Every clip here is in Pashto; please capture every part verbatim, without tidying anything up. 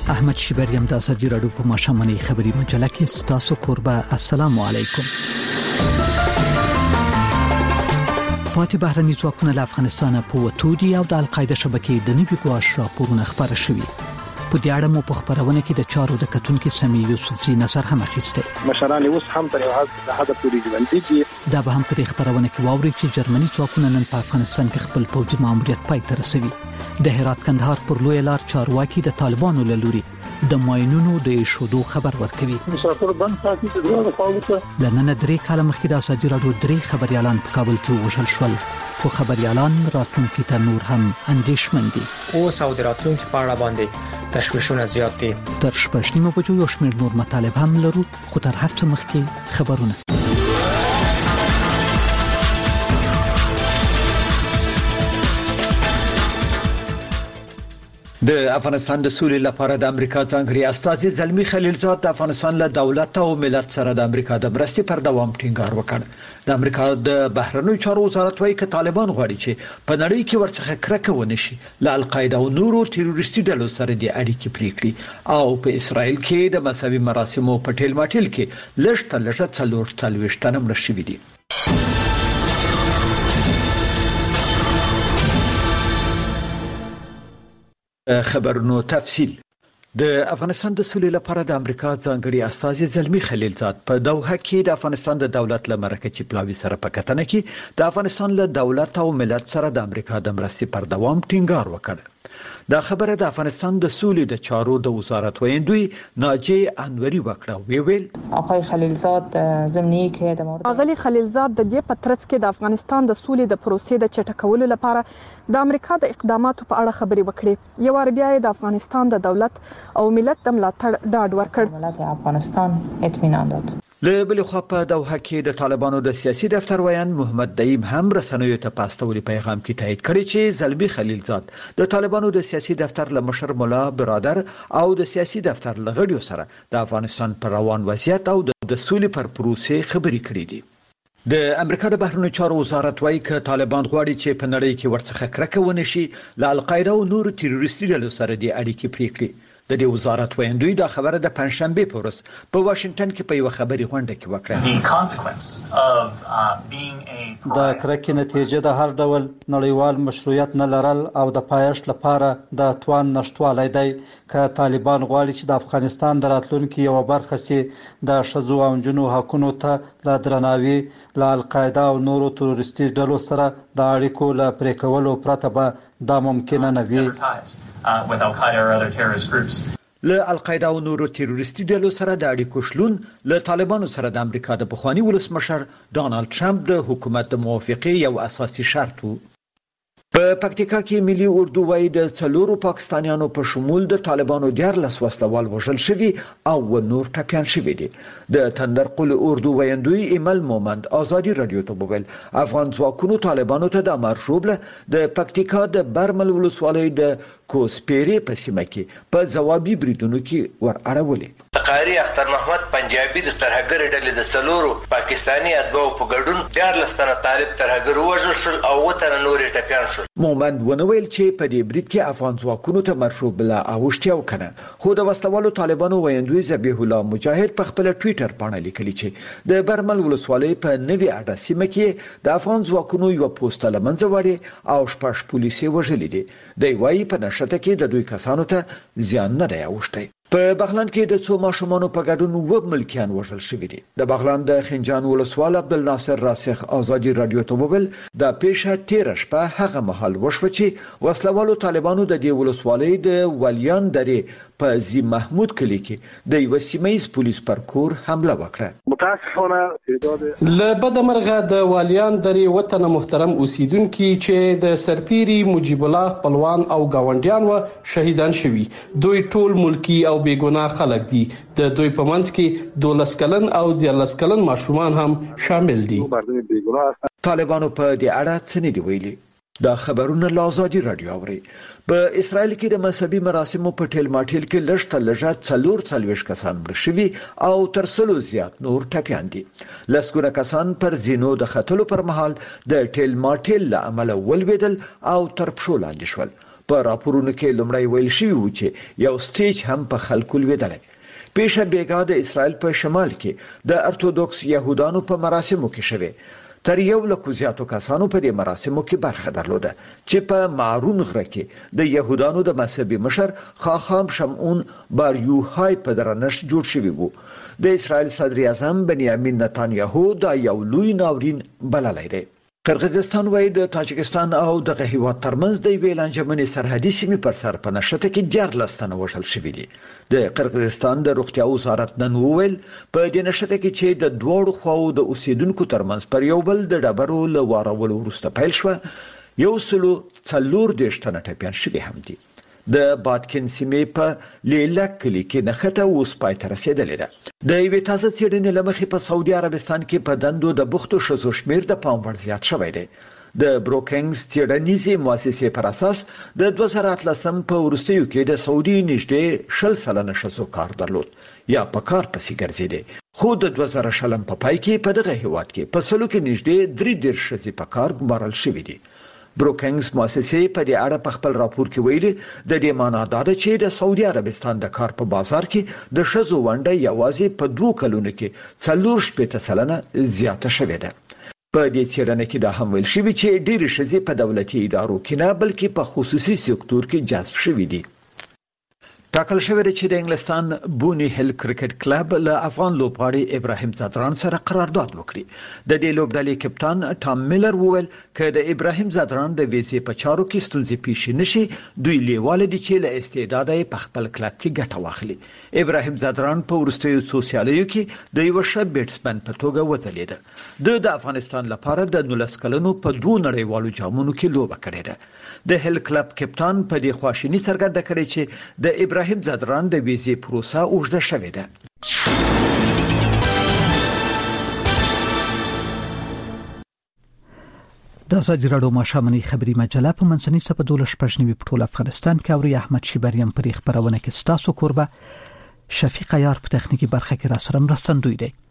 احمد شیبریم د ازادي راډیو په ماشومنۍ خبري مجله کې ستاسو قربا. السلام علیکم. پاتې بهرني ځواکونه له افغانستان په وتو دي او د القاعده شبکې د نوي ګواښ راپورونه خبره شوي. په دې اړه مو په خبرونه کې د چارو د کتونکو سمي یوسفزي نظر هم اخیسته. مشران اوس هم تر یو حد پورې ژوندي دي. دا به هم په دې خبرونه کې واوري چې جرمني ځواکونه نن په افغانستان کې خپل پوځي ماموریت پای ته رسوي. د هرات کندهار پر لوی لار چارواکي د طالبانو له لوري د ماینونو د شودو خبر ورکوي. مسافر بند ساتي د دوه خواوته لنن درې کاله مخکې د ازادي راډیو درې خبريالان په کابل کې وژل شول. خو خبريالان راتلونکي ته نور هم اندېښمن دي. اوس او د راتلونکي په اړه باندې تشویشونه زیات دي. تر شپږ نیمو بجو یو شمېر نور مطالب هم لرو، خو تر هر څه مخکې خبرونه. د افغانستان د سولې لپاره د امریکا ځانګړي استازي زلمی خلیلزاد د افغانستان له دولت او ملت سره د امریکا د مرستې پر دوام ټینګار وکړ. د امریکا د بهرنیو چارو وزارت وايي چې طالبان غواړي چې په نړۍ کې ورڅخه کرکه ونشي، له القاعده او نورو تروریستي ډلو سره د اړیکې پرې کړي او په اسرائیل کې د مذهبي مراسمو په ټیل ماټیل کې لږ تر لږه څلور څلوېښت تنه مړه شوي دي. خبرونو تفصیل. د افغانستان د سولې لپاره د امریکا ځانګړي استازي زلمی خلیلزاد په دوحه کې د افغانستان د دولت له مرکه چپلاوي سره په کتنه کې د افغانستان له دولت او ملت سره د امریکا د مرستې پر دوام ټینګار وکړ. دا خبره د افغانستان د سولې د چارو د وزارت ویندوی ناجی انوري وکړه. وی ویل آقای خلیلزاد زمینی کې د مورد اغلی خلیلزاد د دې پترڅ کې د افغانستان د سولې د پروسې د چټکولو لپاره د امریکا د اقداماتو په اړه خبري وکړي. یو ور بیا د افغانستان د دولت او ملت د ملاتړ ډاډ ورکړ. ملت افغانستان اطمینان داد. له بل خوا په دوحه کې د طالبانو د سیاسي دفتر ویان محمد دایم هم رسنیو ته پاستولي پیغام کې تایید کړی چې زلمی خلیلزاد د طالبانو د سیاسي دفتر له مشر مولا برادر او د سیاسي دفتر له غړیو سره د افغانستان پر روان وضعیت او د سولې پر پروسې خبري کړې دي. د امریکا د بهرنیو چارو وزارت وايي چې طالبان غواړي چې په نړۍ کې ورڅخه کرکه ونشي، له القاعده او نور تروریستي ډلو سره د اړیکې پرې کړي. د دې وزارت ویندوی دا خبره د پنځشنبه په ورځ په واشنگټن کې په یو خبري غونډه کې وکړه. د کرکې نتیجه د هر ډول نړیوال مشروعیت نه لرل او د پایښت لپاره د توان نشټوالی دی. که طالبان غواړي چې د افغانستان د راتلونکي یو برخه سي، د ښځو او نجونو حقوقو ته لا درناوي، له القاعده او نورو تروریستي ډلو سره د اړیکو له پرې کولو پرته به دا ممکن نه وي. له القاعده او نورو تروریستي ډلو سره د اړیکو شلون له طالبانو سره د امریکا د پخوانی ولسمشر ډانلډ ټرمپ د حکومت د موافقې یو اساسي شرط وو. په پکتیکا کې ملي اردو وايي د څلورو پاکستانیانو په شمول د طالبانو دیارلس وسلوال وژل شوي او نور ټپیان شوي دي. د تندرقل اردو ویندوی ایمل مومند ازادي رادیو ته وویل افغان ځواکونو طالبانو ته د مارشوبله د پکتیکا د برمل ولسوالۍ د کوسپيري په سیمه کې په ځوابي بریدونو کې ور اړولې. قاری اختر محمد پنجابي د ترهګر ډلې د سلورو پاکستاني اتباعو په ګډون دیارلس تنه طالب ترهګر وژل شول او وتر نورې ټپیان شول. مومند ونویل چې په دې برید کې افغان ځواکونو ته مرشوبله اوښتیا وکنه. خو د وسلوالو طالبانو ویندوی ذبیح الله مجاهد په خپل ټوئیټر باندې لیکلی چې د برمل ولسوالۍ په نوي اډه سیمه کې د افغان ځواکونو یو پوسټ لمنځه وړي او شپږ پولیسي وژلي دي. دی وايي په نشته کې د دوی کسانو ته زیان نه دی اوښتی. په بغلان کې د څو ماشومانو په ګډون و ملکیان وژل شوي دي. د بغلان د خنجان ولسوال عبدالناصر راسخ ازادي رادیو ته وویل د پیښه تیر شپه هغه مهال وشوه چې وسلوالو طالبانو د دې ولسوالۍ د ولیان درې په زی محمود کلی کې د یو سیمایي پولیس پر کور حمله وکړه. متاسفانه له بدمرغه د ولیان درې وطن محترم اوسیدونکو چې د سرتيري مجيب الله خپلوان او گاونډیان و شهیدان شوي. دوی ټول ملکی او بیګناه خلک دي. د دوی په منځ کې دولس کلن او دیارلس کلن ماشومان هم شامل دي. طالبانو په دې اړه څه نه دی ویلي. دا خبرونه له ازادي رادیو اوري. په اسرائیل کې د مذهبي مراسمو په ټیل ماټیل کې لږ تر لږه څلور څلوېښت کسان مړه شوي او تر سلو زیات نور ټپیان دي. لسګونه کسان پر زینو د ختلو پر مهال د ټیل ماټیل له امله ولوېدل او تر پښو لاندې شول. په راپورونو کې لومړی ویل شوی و چې یو سټیج هم په خلکو لویدلی. پیشه بیګا د اسرائیل په شمال کې د ارتودوکس يهودانو په مراسمو کې شوه. تر یو لکه زیاتو کسانو په دې مراسمو کې برخه درلوده چې په مارون غره کې د يهودانو د مذهبي مشر خاخام شمعون بار یوهای په درنښت جوړ شوی وو. د اسرائیل صدر اعظم بنیامین نتانیاهو دا یو لوی ناورین بللی دی. قرغیزستان وایي د تاجکستان او د هیواد ترمنځ د ویل انجمنې سرحدي سیمې پر سر په نشته کې دیارلس تنه وژل شوي دي. د قرغیزستان د روغتیا وزارت نن وویل په دې نشته کې چې د دوړو خواو د اوسیدونکو ترمنځ پر یو بل د ډبرو له وارولو وروسته پیل شو. یو سلو څلور دیرش تنه ټپیان شوي هم دي. د بادکن سیمې په لیلک کلی کې نخته اوس پای ته رسیدلې ده. د یوې تازه څېړنې له مخې په سعودي عربستان کې په دندو د بوختو ښځو شمېر د پام وړ زیات شوی دی. د بروکینګز څېړنیزې مؤسسې پر اساس د دوه زره اتلسم په وروستیو کې د سعودي نږدې شل سلنه ښځو کار درلود یا په کار پسې ګرځېدې. خو د دوه زره شلم په پای کې په دغه هیواد کې په سلو کې نږدې درې دیرش ښځې په کار ګمارل شوي دي. بروکینګز مؤسسې په دې اړه په خپل راپور کې ویلي د دې معنا دا ده چې د سعودي عربستان د کار په بازار کې د ښځو ونډه یوازې په دوه کلونو کې څلور شپېته سلنه زیاته شوې ده. په دې څېړنه کې دا هم ویل شوی چې ډېرې ښځې په دولتي ادارو کې نه بلکې په خصوصي سکتور کې جذب شوي دي. ټاکل شوی دی چې د انګلستان بونی هیل کرکټ کلب له افغان لوبغاړي ابراهیم زادران سره قرارداد وکړي. د دې لوبډلې کپتان ټام میلر وویل چې د ابراهیم زادران د ویزې په چارو کې ستونزې پیښ نشي دوی لیواله دي چې له استعداد یې په خپل کلب کې ګټه واخلي. ابراهیم زادران په وروستیو څو سیالیو کې د یو ښه بیټسمن په توګه وځلیده. د د افغانستان لپاره د نولس کلنو په دوه نړیوالو جامونو کې لوبه کړې ده. د هیل کلب کپتان په دې خواشینی څرګنده کړې چې د ابراهیم زادران د ویزې پروسه اوږده شوې ده. د سجراډو ماشامنی خبري مجله په منځني سپه دولش پښنوي په ټول افغانستان کې اوري احمد شیبریم پر خبرونه کې ستاسو قربه شفیق عیار په تخنیکی برخه کې را سره مرستندوی دی.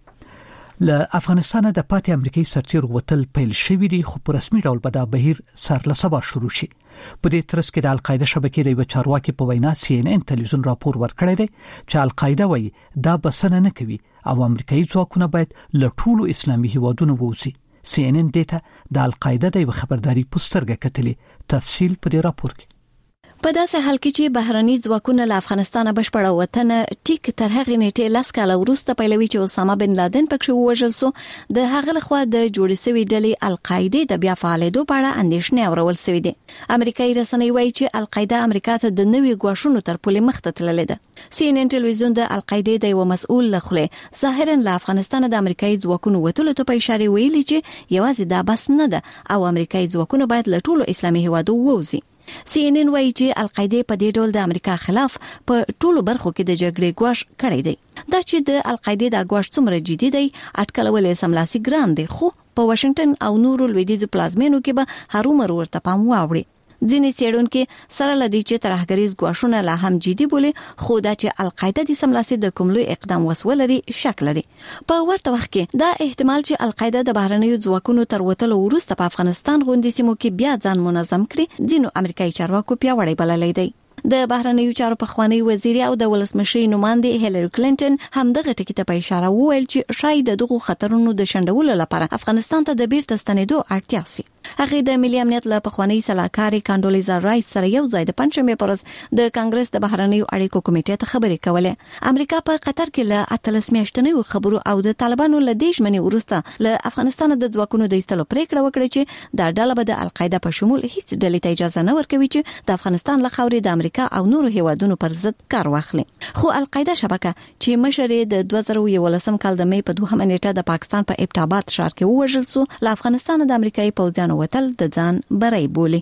له افغانستان د پاتې امریکایي سرتیر وتل پیل شوی دی خو په رسمي ډول به دا بهیر سر له سبا شروع شي. په دې ترڅ کې د القاعده شبکې د یو چارواکي په وینا سی ان ان ټلویزیون راپور ورکړی دی چې القاعده وایي دا بسنه نه کوي او امریکایي ځواکونه باید له ټولو اسلامي هیوادونو ووځي. سی ان ان دیتا د القاعده د خبرداري پوسټرګه کتلې. تفصیل په دې راپور کې. په داسې حال کې چې بهرني ځواکونه له افغانستان بشپړه وطن ټیک تر هغه نیټه لاس کاله وروسته پیلوي چې اسامه بن لادن پکې ووژل سو د هغه لخوا د جوړې شوی ډلې القاعده د بیا فعالیدو په اړه اندېښنې اورول شوې دي. امریکایي رسنۍ وایي چې القاعده امریکا ته د نوي غواښونو تر پولې مخته تللې ده. سی ان ان ټلویزیون د القاعده د یو مسؤل لخوا ظاهرا له افغانستان د امریکایي ځواکونو وتلو ته په اشاره ویلي چې یوازې دا بس نه ده او امریکایي ځواکونه باید له ټولو اسلامي هیوادو ووځي. سی ان ان وایي چې القاعده په دې ډول د امریکا خلاف په ټولو برخو کې د جګړې غواړ کړی دی. دا چې د القاعده د غواړ څومره جدي دی اټکلول سملاسي ګران دی خو په واشنگټن او نورو لویدیځ پلازمینو کې به هرومر ورته پام واوړي. ځینې څېړونکو سره لدی چې ترهګریز غواړونه لا هم جدي بولي خو دا چې القاعده د سملاسي د کوملو اقدام وسولري شک لري. په ورته وخت کې دا احتمال چې القاعده د بهرنیو ځواکونو تر وتلو وروسته په افغانستان غونډې سیمو کې بیا ځان منظم کړي ځینو امریکایي چارواکو پیاوړی بللی دی. د بهرنیو چارو پخوانی وزیر او د ولسمشر نوماندې هیلری کلینټن هم دغه ټکی ته په اشاره وویل چې شاید دغه خطرونو د شندولو لپاره افغانستان ته د بیرته ستنېدو اړتیا سي. هغه د ملي امنیت له پخوانی صلاحکار کانډولیزا رایس سره یو ځای د پنځمې پرز د کانګرس د بهرنیو اړیکو کمیټې ته خبرې کولې. امریکا په قطر کې له اتلس میاشتنیو خبرو او د طالبانو له دیش منی ورسته له افغانستان د ځواکونو د ایستلو پریکړه وکړه چې دا ډله به د القاعده په شمول هیڅ ډلې ته اجازه نه ورکوي چې د افغانستان له خاورې د امریکا او نورو هیوادونو پر ضد کار واخلي. خو القاعده شبکه چې مشر د دوه زره یولسم کال د مې په دوهمه نیټه د پاکستان په ابټ آباد ښار کې ووژل سو له افغانستان د امریکایي پوځیانو وتل د ځان برای بولی.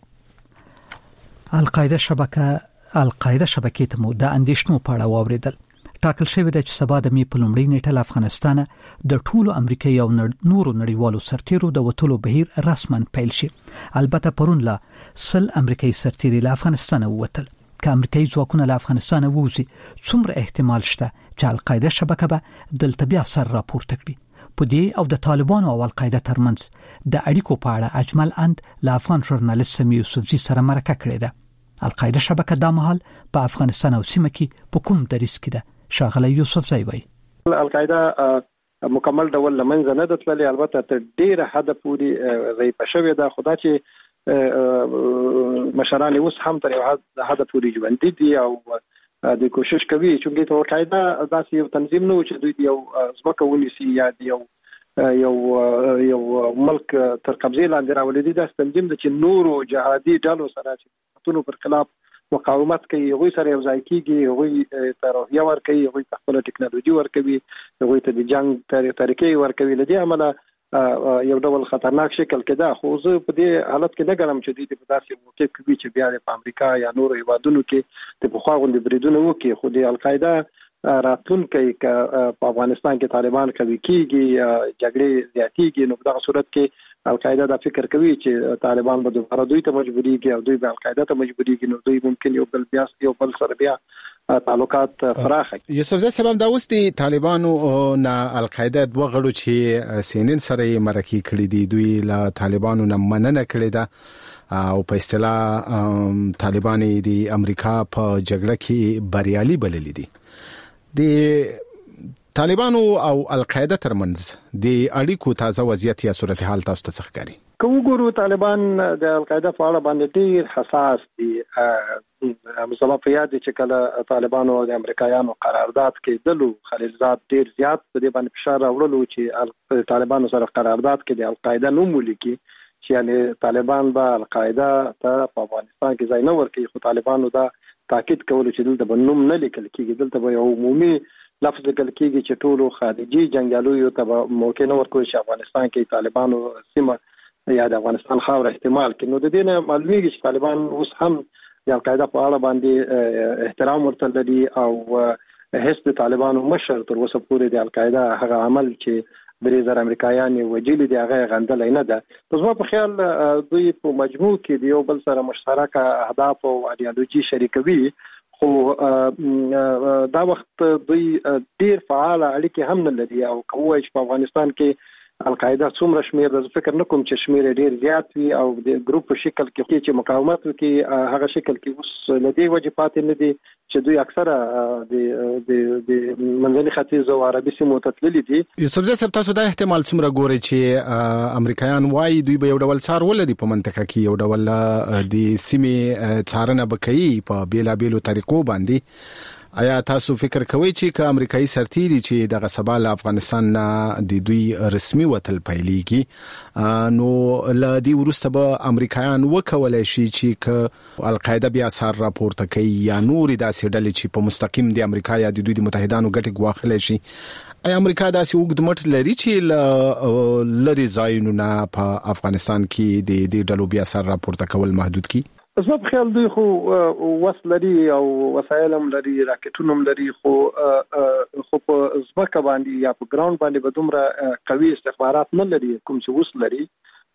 القاعده شبکه القاعده شبکې ته مو د اندېښنو په اړه واوریدل. ټاکل شوی دی چې سبا د مې په لومړۍ نیټه له افغانستان د ټولو امریکایي او نورو نړیوالو سرتیرو د وتلو بهیر رسماً پیل شي. البته پرون لا سل امریکایي سرتیري له افغانستان ووتل. که امریکایي ځواکونه له افغانستان ووځي څومره احتمال شته چې القاعده شبکه به دلته بیا سر راپورته کړي. په دې او د طالبانو او القاعده ترمنځ د اړیکو په اړه اجمل اند له افغان ژورنالیست سمیع یوسفزي سره مرکه کړې ده. القاعده شبکه د مهال په افغانستان او سیمه کې په کوم دریس کې ده؟ شاغله یوسف زئی وایي القاعده مکمل ډول لمنځه نه دتللې، البته تر ډیره حد پورې ضعیفه شوې ده، خو دا چې مشران اوس هم تر یو حد پورې ژوندي دي او د کوشش کوي چې د القاعده داسې یو تنظیم نه و چې دوی یو ځمکه ونیسي یا یو یو یو ملک تر قبضه لاندې راولي. دي دا تنظیم د چې نورو جهادي ډلو سره چې تونو پر خلاف مقاومت کوي، هغوی سره یو ځای کېږي، هغوی ته روحیه ورکوي، هغوی ته خپله ټکنالوژي ورکوي، هغوی ته د جنګ طریقې ورکوي. له دې امله یو ډول خطرناک شکل کې ده، خو زه په دې حالت کې نه ګڼم چې دوی په داسې موقع کې وي چې بیا په امریکا یا نورو هیوادونو کې د پخوا غوندې بریدونه وکړي. خو د القاعده راتلونکی که په افغانستان کې طالبان قوي کېږي، جګړې زیاتېږي، نو په دغه صورت کې القاعده دا فکر کوي چې طالبان به دوباره دوی ته مجبورېږي او دوی به القاعده ته مجبورېږي، نو دوی ممکن یو بل بیا یو بل سره بیا تعلقات فراخه. یوسف زئی سبب دا اوس دي طالبانو نه القاعده دوه غړو چې سینن سره مرکی کړی دي، دوی له طالبانو نه مننه کړې ده او په اصطلاح طالبان د امریکا په جګړه کې بریالي بللي دي. د طالبانو او القاعده ترمنځ د اړیکو تازه وضعیت یا صورتحال تاسو ته څه ښکاري؟ که وګورو طالبان د القاعده په اړه باندې ډیر حساس دي. مصطفی فیاض چې کله طالبانو او د امریکایانو قرارداد کېدلو، خلیلزاد ډیر زیات په دې باندې فشار راوړلو چې طالبانو سره قرارداد کې د القاعده نوم ولیکي، چې یعنی طالبان به القاعده ته په افغانستان کې ځای نه ورکوي. خو طالبانو دا تاکید کولو چې دلته به نوم نه لیکل کېږي، دلته به یو عمومي لفظ لیکل کېږي چې ټولو خارجي جنګیالیو ته به موقع نه ورکوي چې افغانستان کې طالبانو سیمه یا د افغانستان خاور استعمال کړي. نو د دې نه معلومیږي چې طالبان اوس هم د القاعده په اړه باندې احترام ورته لري او هیڅ د طالبانو مشر تر اوسه پورې د القاعده هغه عمل چې درې زره امریکایان وجلي دی هغه غندلای نه ده. په زما په خیال دوی په مجموع کې د یو بل سره مشترک اهداف او ایدئولوژي شریکوي، خو دا وخت دوی ډیر فعال اړیکې هم نه لري. او کومه چې په افغانستان کې القاعده څومره شمیر د فکر نه کوم چې شمیر ډیر زیات وي او د ګروپ په شکل کې چې مقاومت وکړي، هغه شکل کې اوس لدی وجه پاتې نه دي چې دوی اکثره د د د منځني ختیځ او عربي سیمو ته تللي دي. یوسف زئی صاحب تاسو دا احتمال څومره ګوري چې امریکایان وايي دوی به یو ډول څار ولري په منطقه کې، یو ډول د سیمې څارنه وکړي په بیلا بیلو طریقو باندې؟ آیا تاسو فکر کوئ چې که امریکایي سرتیري چې دغه سبا له افغانستان نه د دوی رسمي وتل پیلېږي، نو له دې وروسته به امریکایان وکولای شي چې که القاعده بیا سر راپورته کوي یا نورې داسې ډلې چې په مستقیم د امریکا یا د دوی د متحدانو ګټې ګواښلی شي، آیا امریکا داسې اوږد مټ لري چې له لرې ځایونو نه په افغانستان کې د دې ډلو بیا سر راپورته کول محدود کړي؟ زما په خیال دوی خو وس لري او وسایل هم لري، راکټونه هم لري، خو خو په ځمکه باندې یا په ګراوند باندې به دومره قوي استخبارات نه لري کوم چې اوس لري.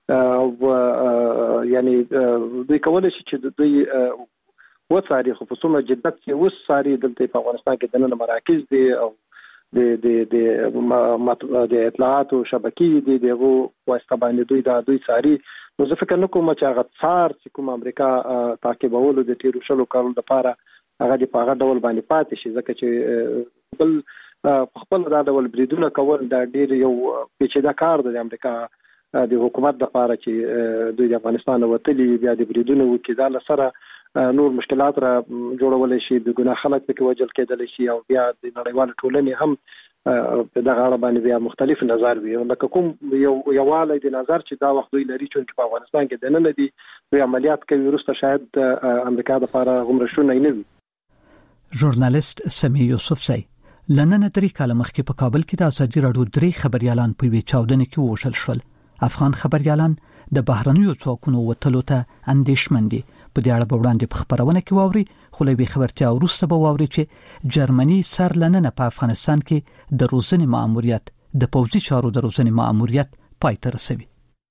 او یعنی دوی کولی شي چې دوی وڅاري، خو په څومره جدت چې اوس څاري دلته په افغانستان کې دننه مراکز دي او د د د د اطلاعاتو شبکې دي، دغه واسطه باندې دوی دا دوی څاري. نو زه فکر نه کوم چې هغه څار چې کوم امریکا تعقیبولو د تیرو شلو کالو لپاره هغه د پاغه ډول باندې پاتې شي، ځکه چې بل خپل دا ډول بریدونه کول دا ډیر یو پیچیده کار دی د امریکا د حکومت لپاره چې دوی د افغانستان وتلي بیا د بریدونه وکړي، دا لسره نور مشکلات را جوړولای شي، د ګناه خلک پکې وجل کېدل شي او بیا د نړیوال ټولنې هم په دغه اړه باندې بیا مختلف نظر وي. لکه کوم یو یواله د نظر چې دا وخت دوی لري چې په افغانستان کې دننه دي دوی عملیات کوي، وروسته شاید امریکا لپاره غومره شونه نه وي. ژورنالیست سمیع یوسف زئی لنن درې کاله مخکې په کابل کې د ازادي راډیو درې خبريالان په وی چاودنه کې وشل شول. افغان خبريالان د بهرنیو ځواکونو وتلو ته اندېښمن دي. په دې اړه وړاندې په خبرونه کې واوري، خو له خبرتیا وروسته به واوري چې جرمني سر لننه په افغانستان کې د روزنې مأموریت د پوځي چارو د روزنې مأموریت پای ته رسوي.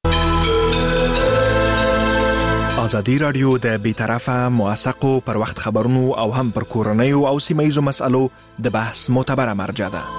ازادي راډیو د بیطرفه موثقو پر وخت خبرونو او هم پر کورنیو او سیمه‌یزو مسالو د بحث معتبره مرجع ده.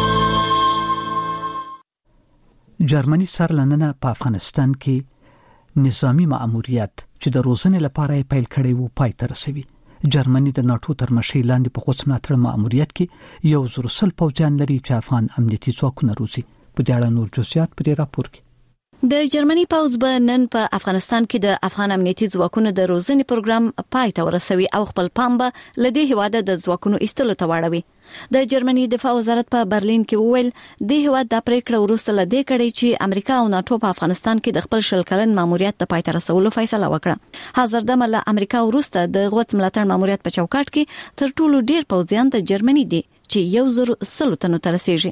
جرمني سر لننه په افغانستان کې نظامی مأموریت چې د روزنې لپاره یې پیل کړی وو پای ته رسوي. جرمني د ناتو تر مشرۍ لاندې په قدس ملاتړ مأموریت کې یو زر سل پوځیان لري چې افغان امنیتي ځواکونه روزي. په دې اړه نور جزئیات په دې راپور کې. د جرمني پوځ به نن په افغانستان کې د افغان امنیتي ځواکونو د روزنې پروګرام پای ته ورسوي او خپل پام به لدې هواده د ځواکونو ایستلو ته واړوي. د جرمني دفاع وزارت په برلین کې وویل د هواد د پریکړه وروسته لدې کړي چې امریکا او ناتو په افغانستان کې د خپل شل کلن ماموریت د پای ته رسولو فیصله وکړه. حاضر د مله امریکا وروسته د قدس ملاتړ ماموریت په چوکاټ کې تر ټولو ډیر پوځیان د جرمني دي چې یو زر سل تنو ته رسیږي.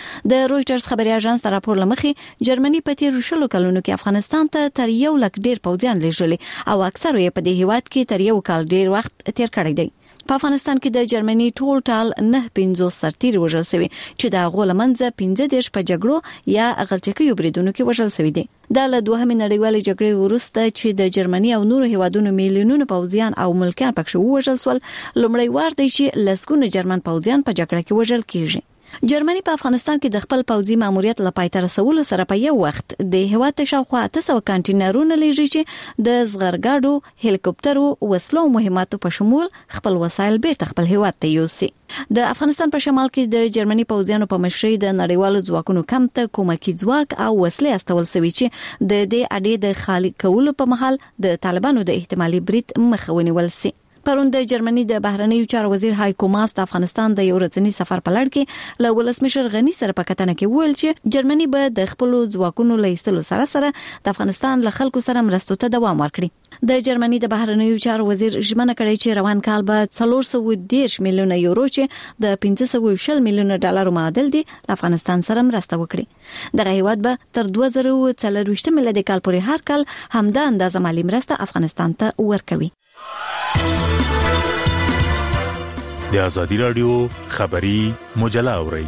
د رويټرز خبري اژانس راپور لمخې جرمني په تیر شلو کلونو کې افغانستان ته تر یو لک ډیر پوځیان لېږلي او اکثر یې په دې هیواد کې تر یو کال ډیر وخت تیر کړی دی. په افغانستان کې د جرمني ټول ټال نه پنځوس سرتیر وژل شوی چې د غولمنځ پنځه دیش په جګړو یا غلچکیو بریدونو کې وژل شوی دی. دا له دوهمې نړیوالې جګړې وروسته چې د جرمني او نورو هیوادونو میلیونونو پوځیان او ملکیان پکښ وژل شول لومړی وار دی چې لسګونه جرمن پوځیان په جګړه کې وژل کیږي. جرمني په افغانستان کې د خپل پوځي ماموریت لپاره تر رسولو سره په یو وخت د هیواد شاوخوا اته سوه کانټینرونه لېږي چې د زغرګاډو، هلیکوپټرو، وسلو او مهماتو په شمول خپل وسایل بیرته خپل هیواد ته یوسي. د افغانستان په شمال کې د جرمني پوځیانو په مشرۍ د نړیوالو ځواکونو کم ته کومکی ځواک او وسلې استول شوی چې د دې اډې د خالي کولو په مهال د طالبانو د احتمالي برید مخه ونیول شي. پرون د جرمني د بهرنیو چارو وزیر هایکو ماس د افغانستان د یو ورځني سفر په لړ کې له ولسمشر غنی سره په کتنه کې ویل چې جرمني به د خپل ځواکونو له ایستلو سره سره د افغانستان له خلکو سره مرستو ته دوام ورکړي. د جرمني د بهرنیو چارو وزیر ژمنه کړې چې روان کال به څلور سوه دېرش میلیونه یورو چې د پنځه سوه شل میلیونه ډالر معادل دي له افغانستان سره مرسته وکړي. دغه هیواد به تر دوه زره څلرویشت میلادي کال پورې هر کال همدا اندازه مالی مرسته افغانستان ته ورکوي. د آزادی رادیو خبری مجله اورئ.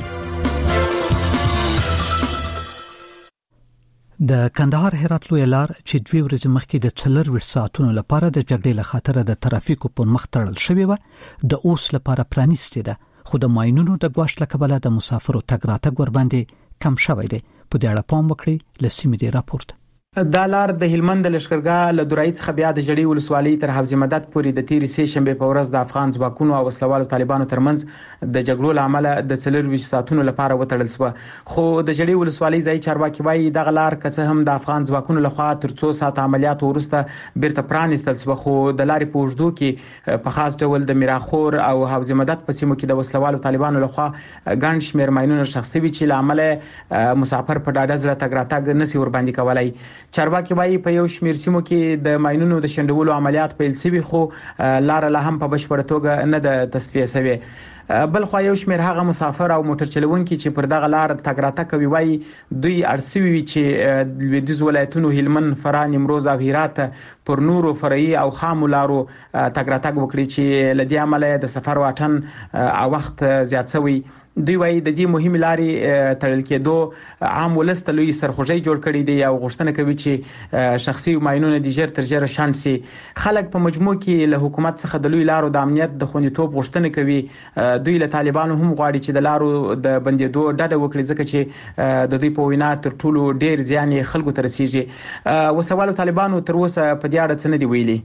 د کندهار هرات لوی لار چې دوی ورځې مخکې د څلور ساعتونو لپاره د جګړې له خاطره د ترافیکو په مخ تړل شوې و د اوس لپاره پرانیستې ده، خو د ماینونو د ګواښ له کبله د مسافرو تګ راتګ ورباندې کم شوی دی. په دې اړه پام وکړئ. لسیمې دی راپورته. دا لار د هلمند لشکرګاه له دورای څخه بیا د جړی ولسوالۍ تر حفظ مدد پورې د تیرې سه شنبه په ورځ د افغان ځواکونو او وسلوالو طالبانو ترمنځ د جګړو لامل د څلور ساعتونو لپاره وتړل شو. خو د جړی ولسوالۍ ځای چارواکي وایي دغه لار که هم د افغان ځواکونو لخوا تر څو ساعت عملیات ورسته بیرته پرانیستل شو، خو د لارې په اوږدو کې په خاص ډول د میراخور او حفظ مدد په سیمو کې د وسلوالو طالبانو لخوا ګڼ شمېر ماینونه ښخ شوي چې لامل مسافر په ډاډه زړه تګ راتګ نشي ورباندې کولای. چارواکي وایي په یو شمېر سیمو کې د ماینونو د شنډولو عملیات پیل شوي، خو لار لا هم په بشپړه توګه نه د تصفیه شوی. بل خو یو شمېر هغه مسافر او موټر چلونکي چې پر دغه لار تګ راتګ کوي وایي دوی ارسوي وي چې د لویدیځ ولایتونو هلمند، فراه، نیمروز او هرات پر نورو فرعي او خامو لارو تګ راتګ وکړي چې له دې امله د سفر واټن او وخت زیات شوی. دوی وایي د دې مهمې لارې تړل کېدو عام ولس ته لوی سرخوږی جوړ کړی دی او غوښتنه کوي چې شخصي ماینونه د ژر تر ژره شنډ شي. خلک په مجموع کې له حکومت څخه د لوی لارو د امنیت د خوندیتوب غوښتنه کوي. دوی له طالبانو هم غواړي چې د لارو د بندېدو ډډه وکړي، ځکه چې د دوی په وینا تر ټولو ډیر زیان یې خلکو ته رسیږي. وسوالو طالبانو تر اوسه په دې اړه څه نه دی ویلي.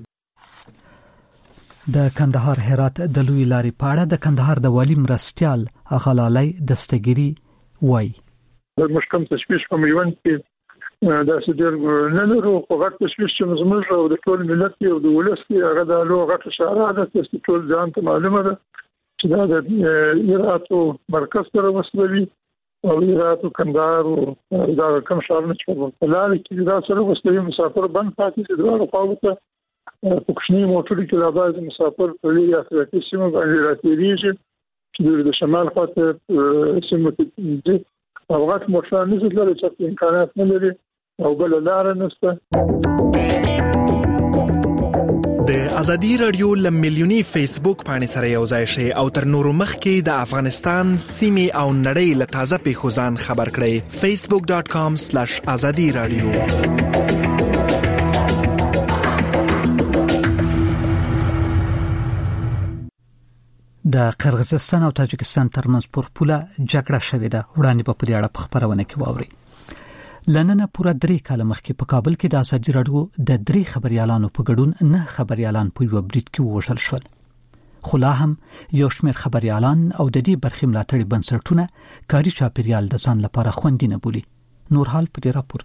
د کندهار هرات د لوی لارې په اړه د کندهار د والی مرستیال غلالای دستګيري وایي د مشکم تشویش په میوند کې د سیدر نه لرو خو غټ تشویش چې زموږ او د ټول ملت او د ولس کې هغه د لو غټ اشاره ده چې ټول ځان ته معلومه ده چې دا د هراتو مرکز سره وسلوي او هراتو کندهار او دا کوم شهرونه چې په لار کې دا سره وسلوي مسافر بند پاتې دي. دا خو په کوچني موټر کې لا بعض مسافر په لري افریقي سیمه باندې راتېږي چې د شمال خواته سیمه کې او غټ موټر نه لري چې امکانات نه لري او بل لار نشته. د ازادي رادیو لملیونی فیسبوک باندې سره یو ځای شي او تر نورو مخکې د افغانستان سیمه او نړۍ له تازه پیښو ځان خبر کړئ. facebook dot com slash azadi radio. د قرغیزستان او تاجکستان ترمنځ پر پوله جګړه شوې ده. وړاندې په دې اړه په خبرونه کې واوري. لننه پوره درې کاله مخکې په کابل کې د ازادي راډیو د درې خبريالانو په ګډون نه خبريالان په یو بریټ کې وژل شول. خو لا هم یو شمېر خبريالان او د دې برخې ملاتړي بنسټونه کاري چاپیریال د ځان لپاره خوندي نه بولي. نور حال په دې راپور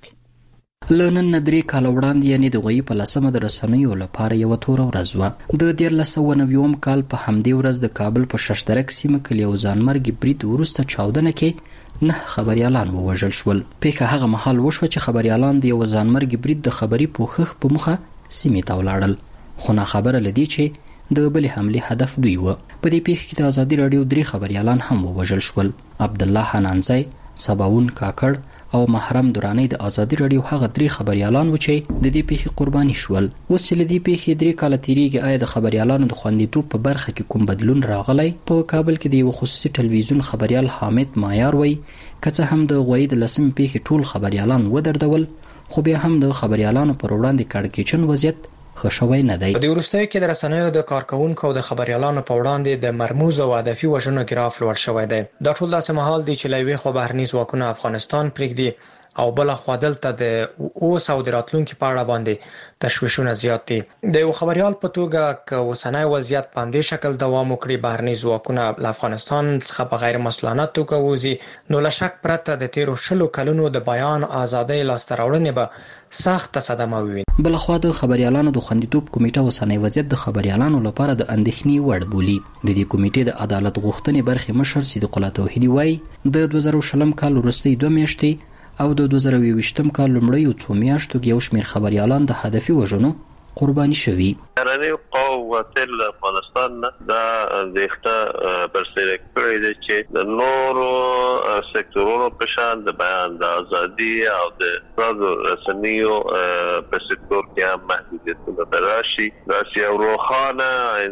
کې لنن درې کاله وړاندې یعنی د غوي په لسمه د رسنیو لپاره یو تور ورځ و. د دیارلس سوه نوي کال په همدې ورځ د کابل په ششترک سیمه کې یو ځانمرګي برید وروسته چاودنه کې نه خبريالان ووژل شول. پیښه هغه مهال وشو چې خبريالان د یو ځانمرګي برید د خبري پوښښ په مخه سیمې ته ولاړل. خو نه خبره لدی چې د بل حمله هدف دوی و. په دې پیښه کې د ازادي راډیو درې خبريالان هم ووژل شول. عبد الله حنانزی، سباون کاکړ او محرم درانی د ازادي راډیو هغه درې خبريالان و چې د دې پیښې قرباني شول. اوس چې لدی پیښې درې کال تیریږي، آیا د خبريالانو د خوندیتوب په برخه کې کوم بدلون راغلی؟ په کابل کې د یو خصوصي ټلویزیون خبريال حامد مایار وایي کڅه هم د غوي د لسم پیښې ټول خبريالان ودردول، خو بیا هم د خبريالانو پر وړاندې کړکېچن وضعیت خوشوي نه دی. د ورستۍ کې د رسنیو د کارکونکو او د خبريالانو په وړاندې د مرموز او هدفي وژنو ګراف لوړ شوی دی. دا ټول داسې مهال دی چې لوي خو بهرني ځواکونه افغانستان پرېږدي او بل خو دلته د اوس او د راتلونکو په اړه باندې تشویشونه زیات دي. د یو خبريال په توګه ک اوسنۍ وضعیت په همدې شکل دوام وکړي، بهرني ځواکونه له افغانستان څخه په غیر مسؤلانه توګه وځي، نو له شک پرته د تیرو شلو کلونو د بیان ازادۍ لاسته راوړنې به سخت صدمه وي. بل خو د خبريالانو د خوندیتوب کمیټه اوسنۍ وضعیت د خبريالانو لپاره د اندېښنې وړ بولي. د دې کمیټې د عدالت غوښتنې برخې مشر صدیق الله توحیدی وایي د دوه زره شلم کال وروستۍ دوه میاشتې او د دوه زره یوویشتم کال لومړی څو میاشتو کې یو شمېر خبريالان د هدفي وژنو قرباني شوي. رنی قوتل افغانستان دا دغه برسره کړی دی چې د نورو سکتورونو په شان د بیان د ازادي او د رادیو رسنیو په سکتور کې هم محدودیتونه راشي. دا چې روخانه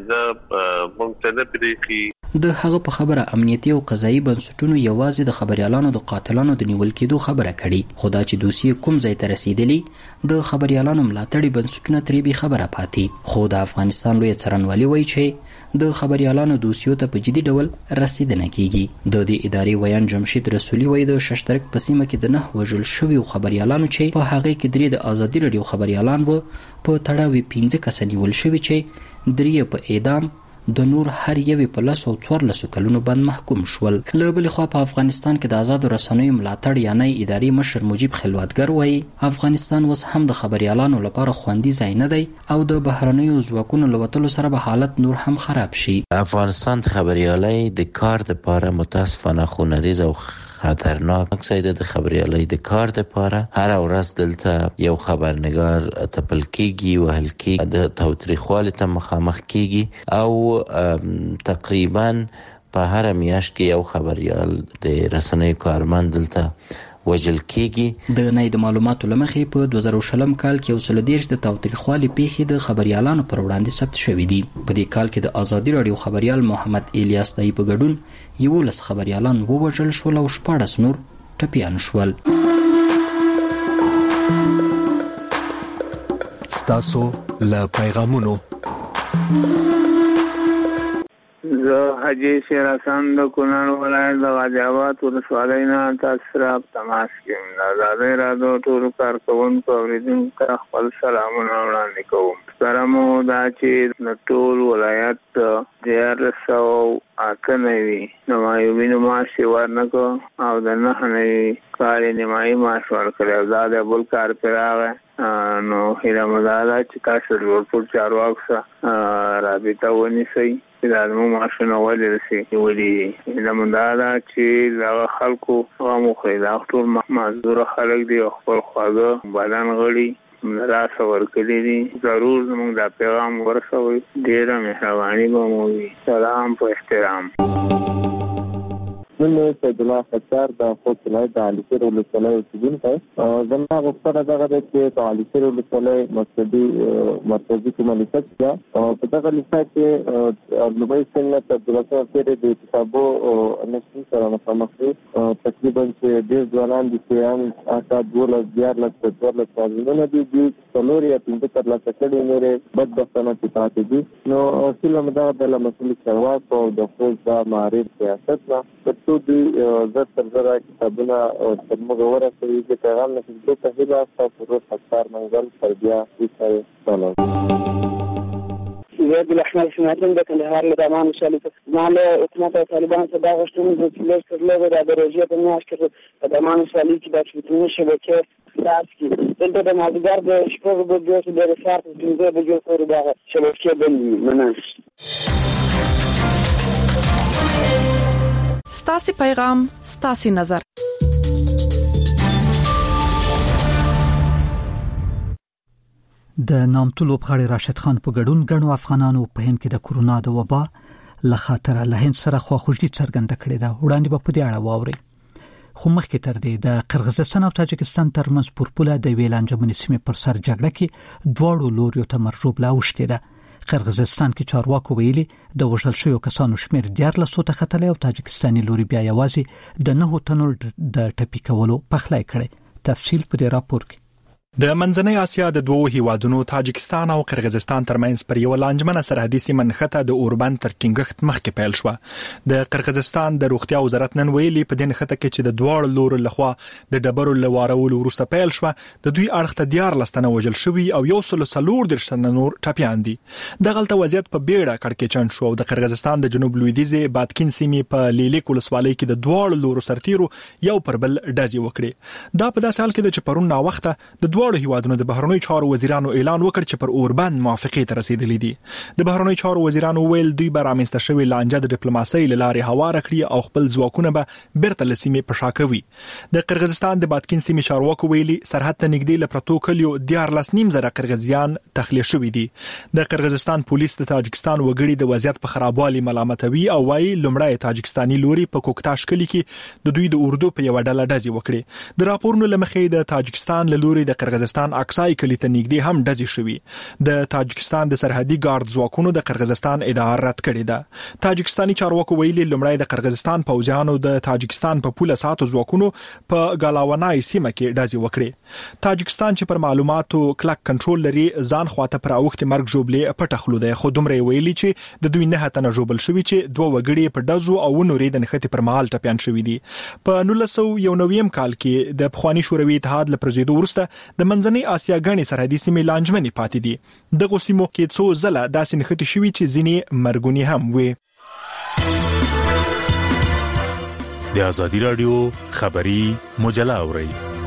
آینده ممکنه پریږي. د هغه په خبره امنیتي او قضایي بنسټونو یوازې د خبريالانو د قاتلانو د نیول کېدو خبره کړي، خو دا چې دوسیه کوم ځای ته رسیدلی د خبريالانو ملاتړي بنسټونه ترې به خبره پاتې. خو د افغانستان لوی څارنوالي وایي چې د خبريالانو دوسیو ته په جدي ډول رسیدنه کیږي. د دې ادارې ویان جمشید رسولي وایي د ششترک په سیمه کې د نه وژل شویو خبريالانو چې په هغه کې درې د ازادي راډیو خبريالان وو په تړاو پنځه کس نیول شوي چې درې په اعدام، د نور هر یوې په لس او څوارلسو کلونو باندې محکوم شول. له بلې خوا په افغانستان کې د آزادو رسنیو ملاتړ یعنی ادارې مشر مجیب خلوتګر وایي افغانستان اوس هم د خبريالانو لپاره خوندي ځای نه دی او د بهرنیو ځواکونو له وتلو سره به حالت نور هم خراب شي. افغانستان د خبريالۍ د کار لپاره متاسفانه خونریز او خطرناک اکسایده د خبريالۍ د کار لپاره هر ورځ دلته یو خبرنگار تپل کیږي، وهل کیږي، د تاوتریخوالي ته مخامخ کیږي او تقریبا په هر میاشت کې یو خبريال د رسنیو کارمند دلته وجل کیږي. د نه د معلوماتو لمخې په دوه زره شلم کال کې وسله دیش د تاوتریخوالي پیښې د خبريالانو پر وړاندې ثبت شوې دي. په دې کال کې د ازادي راډیو خبريال محمد الیاس دای په ګډون یو لس خبريالان ووژل شول او شپاړس نور ټپیان شول. ستاسو له پیغامونو زه حاجی شیر حسن د کونړ ولایت د غازی ولسوالۍ نه تاسو سره تماس کوم. د ازادۍ راډیو ټولو کارکوونکو اورېدونکو ته خپل سلامونه وړاندې کوم. سره مو دا چې د ټول ولایت دیارلس سوه اته نوي نمایوبینو معاش یې ورنکړو او د نهه نوي کال یې نیمایي معاش ورکړی او دا د بل کار پرې راغی. نو هیله مو دا ده چې تاسو د لوړپوړ چارواکو سره رابطه ونیسئ چې دا زموږ معاشونه ولې داسې ولي. هیله مو دا ده چې دغه خلکو غم وخوري. دا ټول معذوره خلک دي او خپل خواږه بدن غړي راسه ورکړي دي. ضرور زموږ دا پیغام ورسوئ. ډېره مهرباني به مو وي. سلام په احترام. من سید الله فتار د خوست ولایت د علي شیر ولسوالۍ اوسېدونکی. زما غوښتنه دغه ده چې په علي شیر ولسوالۍ مرکزي مرکزي کومه لیسه ده او په دغه لیسه کې لومړی سن نه تر دولسمه پورې د کتابو نشتون سره مخامخ دي. تقریبا چې ډېر ځوانان دي چې هم اته دولس دیارلس څوارلس کلونه دي دوی څلور یا پنځه ترلاسه کړي نورې بدبختانه چې پاتې دي. نو هیله مو دغه د له مسؤلو چارواکو او د خوست د معارف سیاست نه تر څو څو دي زر تر زر کتابونه تر موږ ورسوي چې پیغام نشي ته هیله تاسو ورو ستار منګل پر بیا ویسای سلام زه د احمد سماتن د کندهار له دمان شالي مال حکومت طالبان څخه دا غوښتنه د چلر سره له د روزي په میاشت کې د دمان شالي کې د ټلیفون شبکې تاسو دلته د مازیګر د شپږ بجو د رسارت د بجو پورې دا شبکې بندي مننه. ستاسو پیغام ستاسو نظر. د نامتو لوبغاړي راشد خان په ګډون غنو افغانانو په هند کې د کورونا د وبا له خاطر له هند سره خواخوږي څرګنده کړې ده. وړاندې په دې اړه واوري. خو مخکې تر دې د قرغیزستان او تاجکستان ترمنځ پر پوله د ویلانجه منسمې پر سر جګړه کې دواړو لوریو ته مرجوب لا وشته ده. قرغیزستان کې چارواکو ویلي د وژل شویو کسانو شمیر ډیر لسو ته ختلې او تاجکستاني لوري بیا یوازې د نه تنو د ټپي کولو پخلای کړي. تفصیل په دې راپور کې. د منځنۍ اسیا د دوو هیوادونو تاجکستان او قرغیزستان ترمنځ پر یو لانجمنه سرحدي سیمه نښته د اوربند تر ټینګښت مخکې پیل شو. د قرغیزستان د روغتیا وزارت نن ویلي په دې نښته کې چې د دواړو لورو لخوا د ډبرو لوارولو وروسته پیل شو د دوی اړخ ته دیار لستنه وژل شوی او یو سل څلور درشنه نور ټپيان دي. د غلطه وضعیت په بیړه کړکېچن شو. د قرغیزستان د جنوب لویدیځ بادکین سیمې په لیلیک ولسوالۍ کې د دواړو لورو سرتیرو یو پر بل ډزې وکړي. دا په داسې حال کې د چپرون نا وخته د دواړو هیوادونو د بهرنی چارو وزیرانو اعلان وکړ چې پر اوربند موافقه ته رسیدلې دي. د بهرنی چارو وزیرانو ویل دوی به رامنځته شوی لانجه د ډیپلوماسۍ لارې هواره کړي او خپل ځواکونه به بیرته لسیمې په شا کوي. د قرغیزستان د بادکین سیمې چارواکو ویلي سرحد ته نږدې له پروتو کلیو دیار لس نیم زره قرغیزیان تخلیه شوي دي. د قرغیزستان پولیس د تاجکستان وګړي د وضعیت په خرابوالي ملامتوي او وايي لومړی تاجکستاني لوري په کوکتاش کلی کې د دوی د اردو په یو ډله ډزې وکړي. د راپورونو لمخې د تاجکستان لوري د قرغیزستان اکسای کلی ته نږدې هم ډزې شوي. د تاجکستان د سرحدي ګارد ځواکونو د قرغیزستان ادعا رد کړې ده. تاجکستاني چارواکو ویلي لومړی د قرغیزستان پوځیانو د تاجکستان په پوله ساتو ځواکونو په ګالاونای سیمه کې ډزې وکړې. تاجکستان چې پر معلوماتو کلک کنټرول لري ځان خواته پر اوخت مرګ جوړلې پټه خلو ده. خو دومره ویلي چې د دوی نه تنه جوړل شوی چې دوه وګړي په ډزو او نورې د نښتې پر مهال ټپيان شوي دي. په نولس سوه یو نوي کال کې د پخوانی شوروي اتحاد له پرځېدو وروسته د منځنۍ اسیا غني سرحدي سیمې لانجمنې پاتې دي. دغه سیمو کې څو ځله داسې نښتې شوي چې ځینې مرګونی هم وي. د ازادي رادیو خبري مجله اورئ.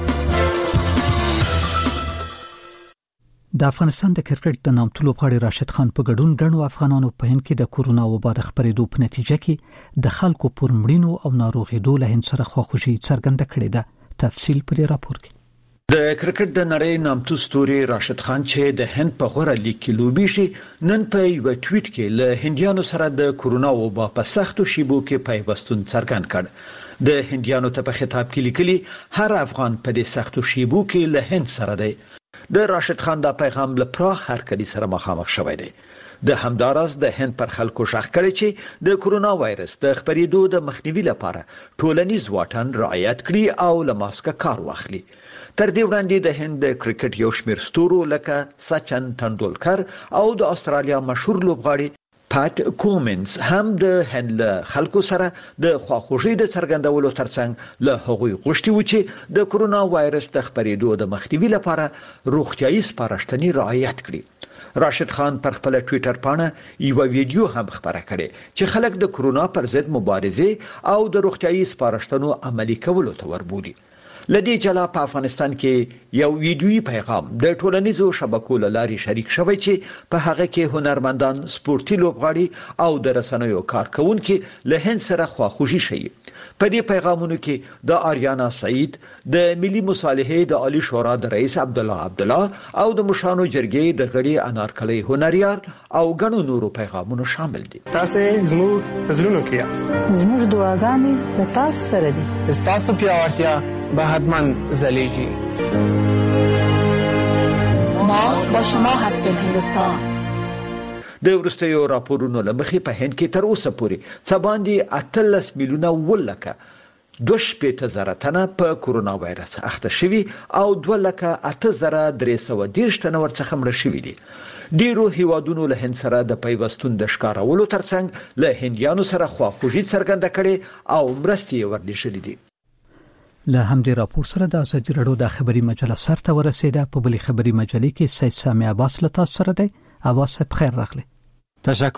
د افغانستان د کرکټ د نامتو لوبغاړي راشد خان په ګډون غنو افغانانو په هند کې د کورونا وبا د خپرېدو په نتیجه کې د خلکو پر مړینو او ناروغېدو له هند سره خواخوږي څرګنده کړې ده. تفصیل په دې راپور کې. د کرکټ د نړۍ نامتو ستوري راشد خان چې د هند په غوړه لیګ کې لوبي شي نن په یو ټویټ کې له هندیانو سره د کورونا وبا په سختو شیبو کې پیوستون څرګند کړ. د هندیانو ته په خطاب کې لیکلي هر افغان په دې سختو شیبو کې له هند سره دی. د راشد خان دا پیغام له پراخ هرکلي سره مخامخ شوی دی. د همدارس د هند پر خلکو شخ کړي چې د کورونا وایرس د خپرېدو د مخنیوي لپاره ټولنیز واټن رعایت کړي او له ماسک کار واخلي. تر دې وړاندې د هند د کرکټ یو شمېر ستورو لکه سچن تندولکر او د استرالیا مشهور لوبغاړي پات کومنز هم د هند له خلکو سره د خواخوږۍ د څرګندولو ترڅنګ له هغوی غوښتي و چې د کورونا وایرس د خپرېدو د مخنیوي لپاره روغتیايي سپارښتنې رعایت کړي. راشد خان پر خپل ټویټر باندې یو ویډیو هم خبره کړې چې خلک د کورونا پر ضد مبارزه او د روغتیايي سپارښتنو عملي کولو ته وربولي. لدی جلا په افغانستان کې یو ویډیویي پیغام د ټولنیزو شبکو لاري شریک شوی چې په هغه کې هنرمندان، سپورتي لوبغاړي او د رسنیو کارکونکو له هند سره خواخوږي شي. په دې پیغامونو کې د آریانا سعید، د ملي مصالحې د عالی شورا د رئیس عبد الله عبد الله او د مشانو جرګې د غړي انارکلی هنریار او غنو نورو پیغامونه شامل دي. تاسو زموږ زړونو کې یاست. زموږ دعاګانې له تاسو سره دي. تاسو پیاوړتیا به حتما زلیږي. ما با شما هستیم هندوستان. د ورستیو راپورونو لمخې په هند کې تر اوسه پورې څه باندې اتلس میلیونه ولکه دوه شپېته زره تنه په کورونا وایرس اخته شوي او دوه لکه اته زره درې سوه دېرش تنه ورڅخه مړه شوي دي. ډیرو هیوادونو له هند سره د پیوستون د ښکارولو ترڅنګ له هندیانو سره خواخوږي څرګنده کړې او مرستې ورلېږلې دي. له همدې راپور سره د ازادي راډیو د خبري مجله سرته ورسېده. په بلې خبري مجلې کې سید سامي عباس له تاسو سره دی. عباس صاحب خیر راغلی. تشکر.